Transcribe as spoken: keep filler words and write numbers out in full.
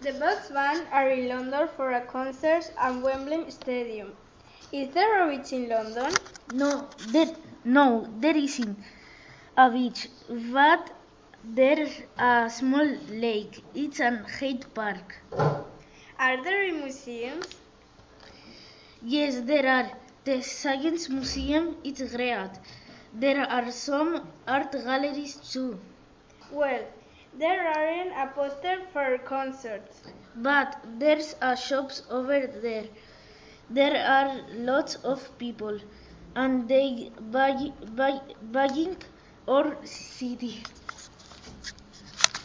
The Bugs Band are in London for a concert at Wembley Stadium. Is there a beach in London? No, there, no, there isn't a beach, but there's a small lake. It's an Hyde Park. Are there any museums? Yes, there are. The Science Museum is great. There are some art galleries too. Well, there aren't a poster for concerts. But there's a shops over there. There are lots of people, and they buy, buy, buying our city.